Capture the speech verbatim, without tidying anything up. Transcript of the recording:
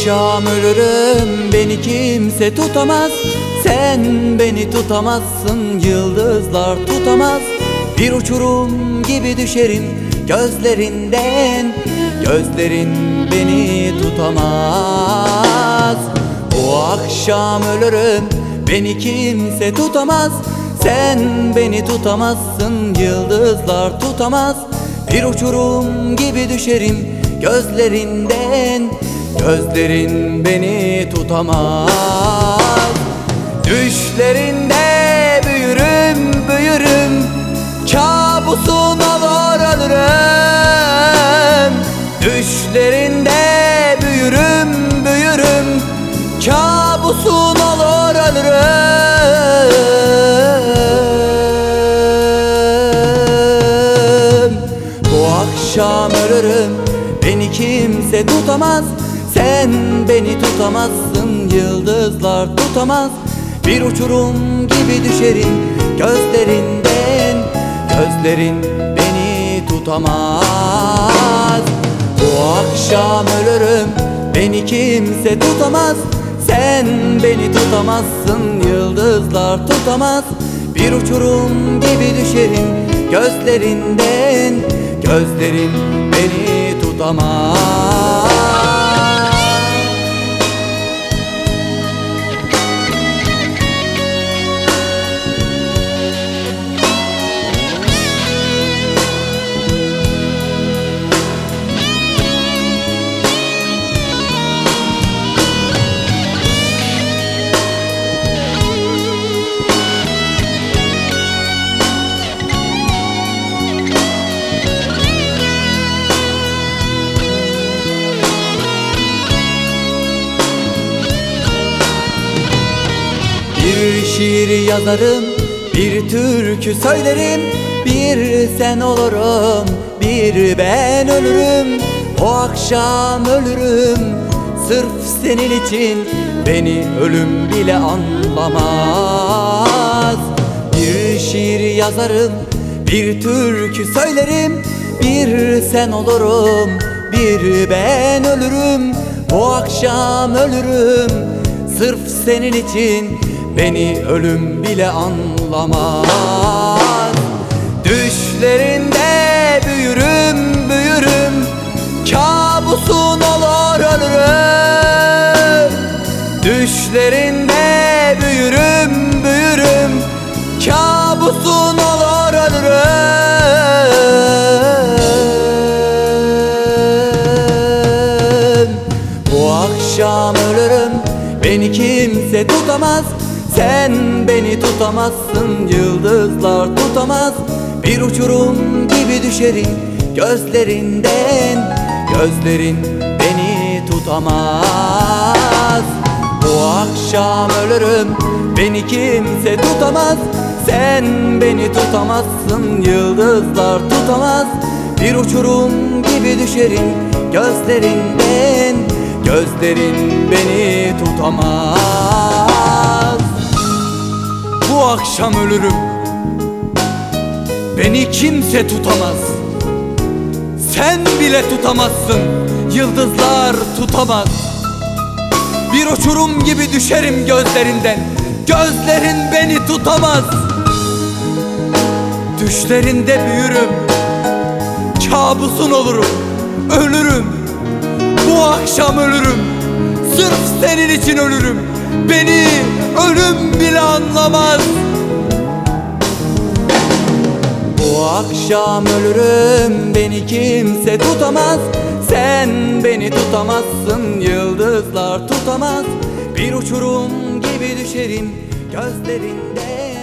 akşam ölürüm, beni kimse tutamaz. Sen beni tutamazsın, yıldızlar tutamaz. Bir uçurum gibi düşerim gözlerinden, gözlerin beni tutamaz. Bu akşam ölürüm, beni kimse tutamaz. Sen beni tutamazsın, yıldızlar tutamaz. Bir uçurum gibi düşerim gözlerinden, gözlerin beni tutamaz. Düşlerinde büyürüm, büyürüm, kabusun olur ölürüm. Düşlerinde büyürüm, büyürüm, kabusun olur ölürüm. Bu akşam ölürüm, beni kimse tutamaz. Sen beni tutamazsın, yıldızlar tutamaz. Bir uçurum gibi düşerim gözlerinden, gözlerin beni tutamaz. Bu akşam ölürüm, beni kimse tutamaz. Sen beni tutamazsın, yıldızlar tutamaz. Bir uçurum gibi düşerim gözlerinden, gözlerin beni tutamaz. Bir şiir yazarım, bir türkü söylerim. Bir sen olurum, bir ben ölürüm. O akşam ölürüm, sırf senin için. Beni ölüm bile anlamaz. Bir şiir yazarım, bir türkü söylerim. Bir sen olurum, bir ben ölürüm. O akşam ölürüm, sırf senin için. Beni ölüm bile anlamaz. Düşlerinde büyürüm, büyürüm, kabusun olur ölürüm. Düşlerinde büyürüm, büyürüm, kabusun olur ölürüm. Bu akşam ölürüm, beni kimse tutamaz. Sen beni tutamazsın, yıldızlar tutamaz. Bir uçurum gibi düşerim gözlerinden, gözlerin beni tutamaz. Bu akşam ölürüm, beni kimse tutamaz. Sen beni tutamazsın, yıldızlar tutamaz. Bir uçurum gibi düşerim gözlerinden, gözlerin beni tutamaz. Bu akşam ölürüm, beni kimse tutamaz. Sen bile tutamazsın, yıldızlar tutamaz. Bir uçurum gibi düşerim gözlerinden, gözlerin beni tutamaz. Düşlerinde büyürüm, kabusun olurum, ölürüm. Bu akşam ölürüm, sırf senin için ölürüm. Beni ölüm bile anlamaz. Bu akşam ölürüm, beni kimse tutamaz. Sen beni tutamazsın, yıldızlar tutamaz. Bir uçurum gibi düşerim gözlerinden.